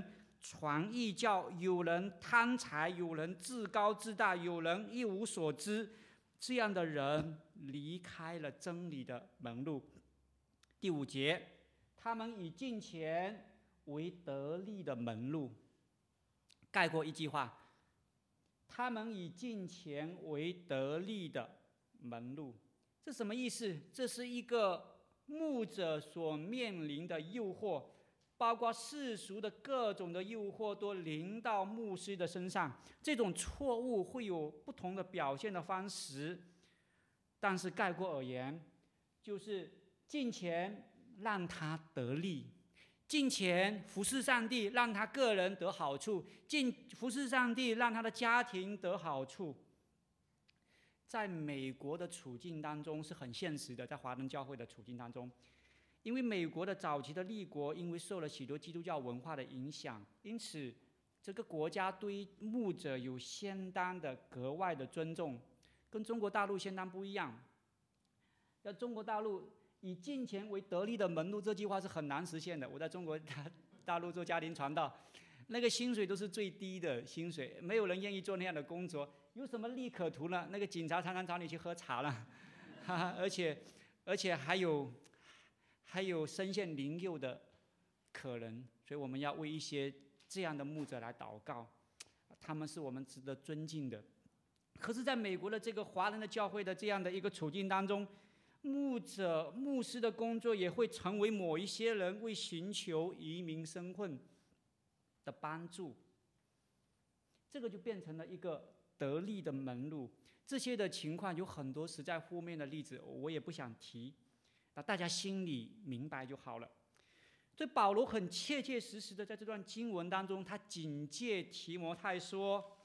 传异教，有人贪财，有人自高自大，有人一无所知，这样的人离开了真理的门路。第五节，他们以金钱为得利的门路。概括一句话，他们以金钱为得利的门路。这什么意思？这是一个牧者所面临的诱惑，包括世俗的各种的诱惑都临到牧师的身上。这种错误会有不同的表现的方式，但是概括而言，就是金钱让他得利，金钱服侍上帝让他个人得好处，尽服侍上帝让他的家庭得好处。在美国的处境当中是很现实的，在华人教会的处境当中，因为美国的早期的立国，因为受了许多基督教文化的影响，因此这个国家对牧者有相当的格外的尊重，跟中国大陆相当不一样。在中国大陆，以金钱为得利的门路，这句话是很难实现的。我在中国大陆做家庭传道，那个薪水都是最低的薪水，没有人愿意做那样的工作。有什么利可图呢？那个警察常常找你去喝茶了，哈哈，而且而且还有还有身陷囹圄的可能。所以我们要为一些这样的牧者来祷告，他们是我们值得尊敬的。可是在美国的这个华人的教会的这样的一个处境当中，牧者牧师的工作也会成为某一些人为寻求移民身份的帮助，这个就变成了一个得利的门路。这些的情况有很多实在负面的例子，我也不想提，那大家心里明白就好了。所以保罗很切切实实的在这段经文当中，他警戒提摩太说，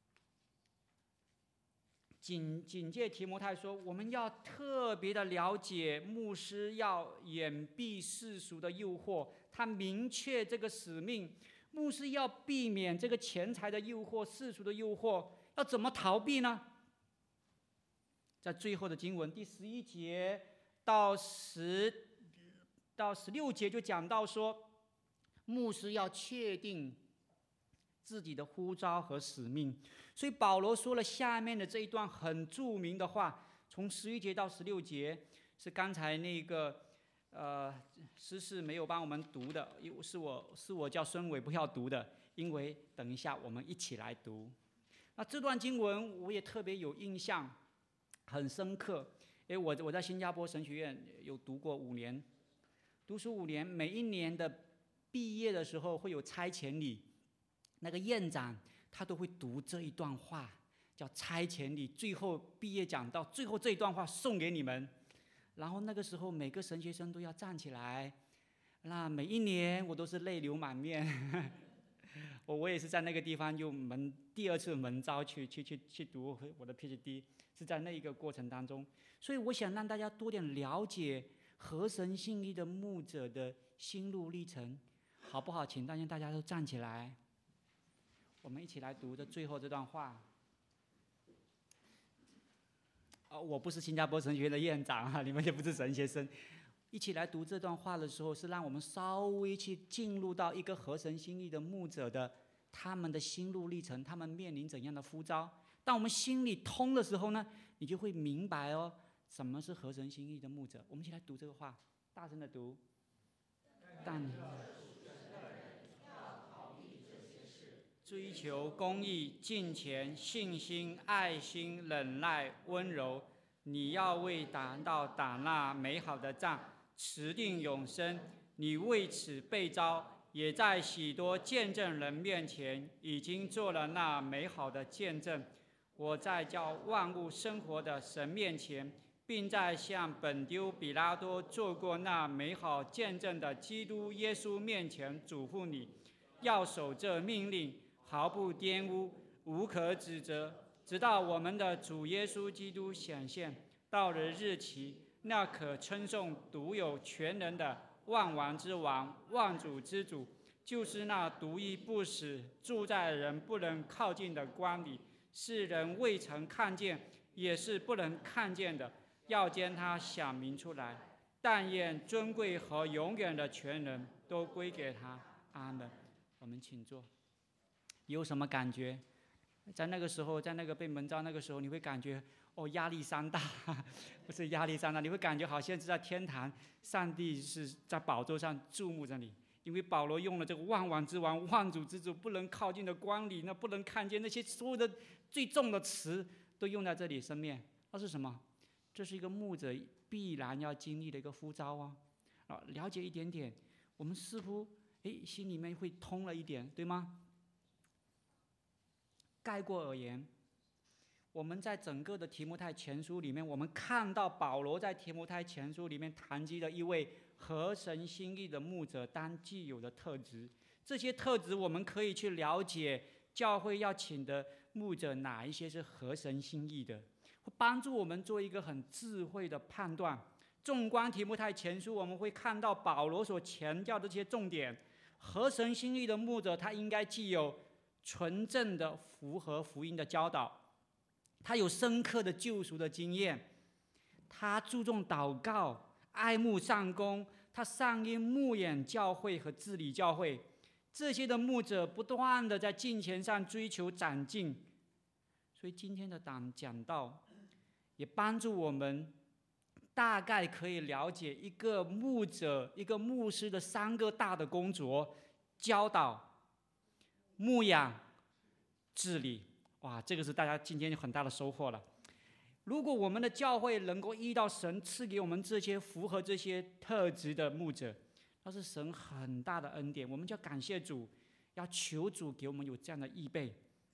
警警戒提摩太说，我们要特别的了解牧师要掩蔽世俗的诱惑，他明确这个使命。牧师要避免这个钱财的诱惑、世俗的诱惑，要怎么逃避呢？在最后的经文第十一节到十到十六节就讲到说，牧师要确定自己的呼召和使命。所以保罗说了下面的这一段很著名的话，从十一节到十六节是刚才那个呃诗诗没有帮我们读的，是我是我叫孙伟不要读的，因为等一下我们一起来读。那这段经文我也特别有印象，很深刻。因为我我在新加坡神学院有读过五年，读书五年，每一年的毕业的时候会有差遣礼，那个院长他都会读这一段话，叫差遣礼。最后毕业讲到最后这一段话送给你们，然后那个时候每个神学生都要站起来，那每一年我都是泪流满面。我我也是在那个地方又门第二次门招去去去去读我的 PhD， 是在那一个过程当中。所以我想让大家多点了解合神心意的牧者的心路历程，好不好？请大家大家都站起来，我们一起来读这最后这段话。哦，我不是新加坡神学院的院长啊，你们也不是神学生。一起来读这段话的时候，是让我们稍微去进入到一个合神心意的牧者的他们的心路历程，他们面临怎样的呼召。当我们心里通的时候呢，你就会明白哦，什么是合神心意的牧者。我们一起来读这个话，大声的读。但追求公义、敬虔、信心、爱心、忍耐、温柔，你要为达到打那美好的仗，持定永生。你为此被召，也在许多见证人面前已经做了那美好的见证。我在叫万物生活的神面前，并在向本丢彼拉多做过那美好见证的基督耶稣面前嘱咐你，要守这命令，毫不玷污，无可指责，直到我们的主耶稣基督显现。到了日期，那可称颂独有全能的万王之王、万主之主，就是那独一不死、住在人不能靠近的光里，是人未曾看见，也是不能看见的，要将他显明出来。但愿尊贵和永远的全能都归给他。阿们。 我们请坐。有什么感觉？在那个时候，在那个被蒙召那个时候，你会感觉哦，压力山大，不是压力山大，你会感觉好像是在天堂，上帝是在宝座上注目着你。因为保罗用了这个万王之王、万主之主、不能靠近的光里，那不能看见那些所有的最重的词，都用在这里身面。那是什么？这是一个牧者必然要经历的一个呼召啊！啊，了解一点点，我们似乎诶心里面会通了一点，对吗？概括而言，我们在整个的提摩太前书里面，我们看到保罗在提摩太前书里面谈及了一位合神心意的牧者当具有的特质。这些特质我们可以去了解教会要请的牧者哪一些是合神心意的，会帮助我们做一个很智慧的判断。纵观提摩太前书，我们会看到保罗所强调的这些重点。合神心意的牧者，他应该既有纯正的符合福音的教导，他有深刻的救赎的经验，他注重祷告，爱慕上工，他善于牧养教会和治理教会。这些的牧者不断的在敬虔上追求长进。所以今天的讲道也帮助我们大概可以了解一个牧者、一个牧师的三个大的工作：教导、牧养、治理。哇，这个是大家今天有很大的收获了。如果我们的教会能够遇到神赐给我们这些符合这些特质的牧者，那是神很大的恩典，我们就要感谢主，要求主给我们有这样的预备。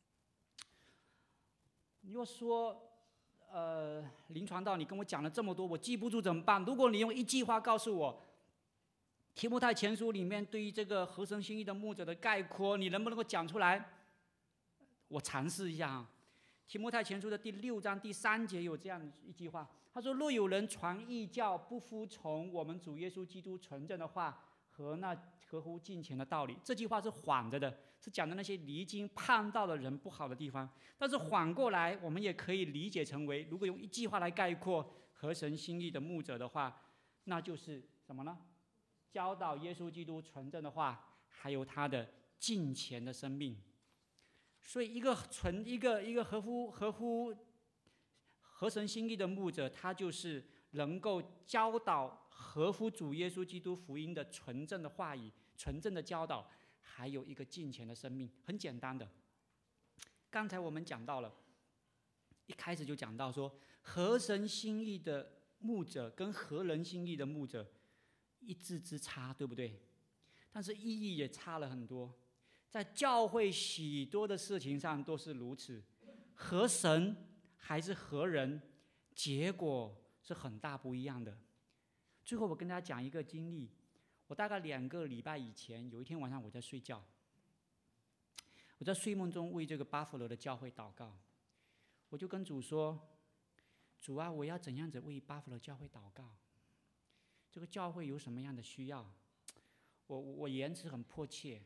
你若说呃，林传道，你跟我讲了这么多，我记不住怎么办？如果你用一句话告诉我提摩太前书里面对于这个合神心意的牧者的概括，你能不能够讲出来？我尝试一下啊。提摩太前书的第六章第三节有这样一句话，他说：若有人传异教，不服从我们主耶稣基督纯正的话和那合乎敬虔的道理。这句话是反着的，是讲的那些离经叛道的人不好的地方。但是反过来，我们也可以理解成为，如果用一句话来概括合神心意的牧者的话，那就是什么呢？教导耶稣基督纯正的话，还有他的敬虔的生命。所以一个纯一个一个合乎合乎合神心意的牧者，他就是能够教导合乎主耶稣基督福音的纯正的话语、纯正的教导，还有一个敬虔的生命。很简单的，刚才我们讲到了，一开始就讲到说，合神心意的牧者跟合人心意的牧者一字之差，对不对？但是意义也差了很多。在教会许多的事情上都是如此，合神还是合人，结果是很大不一样的。最后我跟大家讲一个经历，我大概两个礼拜以前，有一天晚上我在睡觉，我在睡梦中为这个巴弗罗的教会祷告，我就跟主说：主啊，我要怎样子为巴弗罗教会祷告？这个教会有什么样的需要？我我言辞很迫切。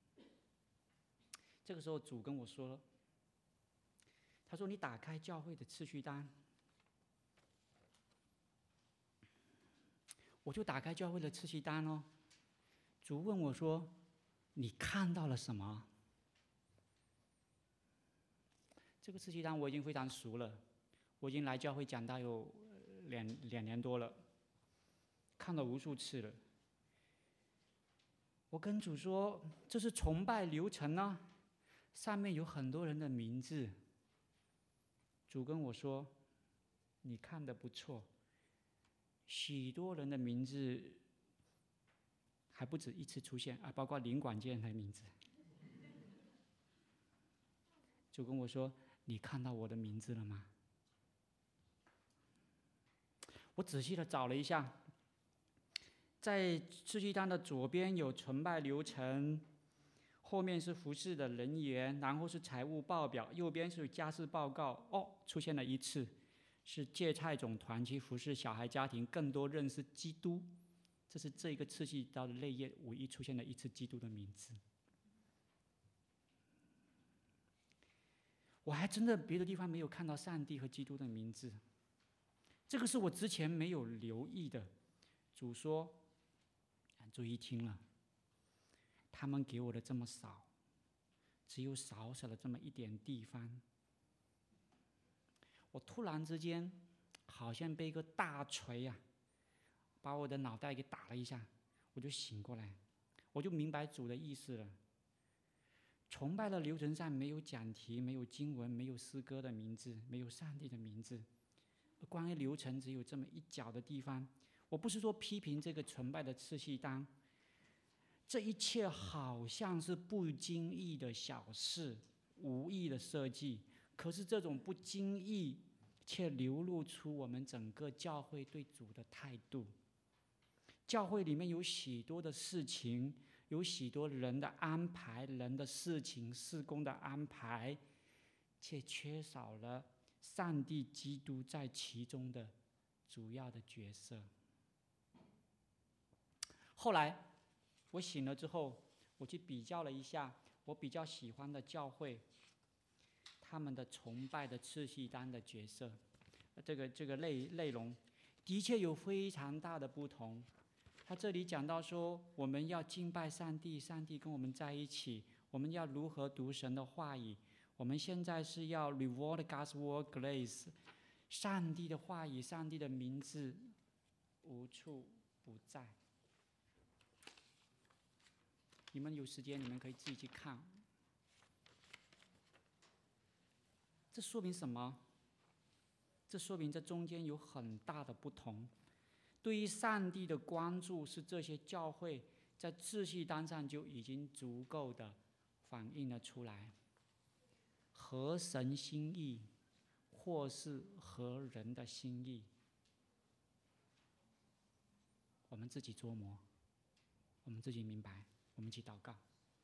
这个时候主跟我说，他说：你打开教会的次序单。我就打开教会的次序单哦。主问我说：你看到了什么？这个次序单我已经非常熟了，我已经来教会讲道有两两年多了，看了无数次了。我跟主说，这是崇拜流程呢、啊，上面有很多人的名字。主跟我说：你看得不错，许多人的名字还不止一次出现啊，包括林管建的名字。主跟我说：你看到我的名字了吗？我仔细的找了一下，在次序单的左边有崇拜流程，后面是服事的人员，然后是财务报表，右边是家事报告。哦，出现了一次，是芥菜种团契服事小孩家庭，更多认识基督。这是这一个次序单的内页唯一出现了一次基督的名字。我还真的别的地方没有看到上帝和基督的名字，这个是我之前没有留意的。主说：注意听了， 他们给我的这么少，只有少少的这么一点地方。我突然之间好像被一个大锤啊，把我的脑袋给打了一下，我就醒过来，我就明白主的意思了。崇拜的流程上没有讲题，没有经文，没有诗歌的名字，没有上帝的名字。关于流程只有这么一角的地方。我不是说批评这个崇拜的次序单，这一切好像是不经意的小事，无意的设计，可是这种不经意却流露出我们整个教会对主的态度。教会里面有许多的事情，有许多人的安排，人的事情，事工的安排，却缺少了上帝基督在其中的主要的角色。后来我醒了之后，我去比较了一下我比较喜欢的教会，他们的崇拜的次序单的角色，这个这个内内容的确有非常大的不同。他这里讲到说，我们要敬拜上帝，上帝跟我们在一起，我们要如何读神的话语。我们现在是要 reward God's word grace， 上帝的话语，上帝的名字无处不在。你们有时间，你们可以自己去看。这说明什么？这说明这中间有很大的不同。对于上帝的关注，是这些教会在秩序单上就已经足够的反映了出来。合神心意，或是合人的心意，我们自己琢磨，我们自己明白，我们去祷告。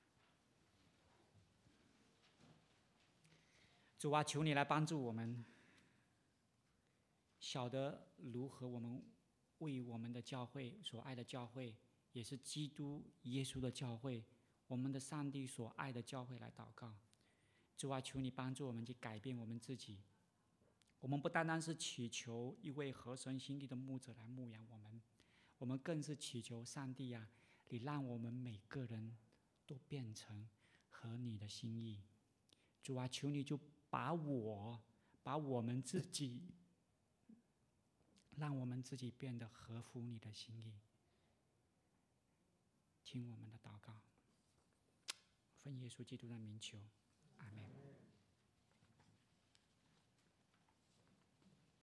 主啊，求你来帮助我们，晓得如何我们为我们的教会所爱的教会，也是基督耶稣的教会，我们的上帝所爱的教会来祷告。主啊，求你帮助我们去改变我们自己。我们不单单是祈求一位合神心意的牧者来牧养我们，我们更是祈求上帝啊，你让我们每个人都变成合你的心意。主啊，求你就把我把我们自己让我们自己变得合乎你的心意。听我们的祷告，奉耶稣基督的名求，阿们。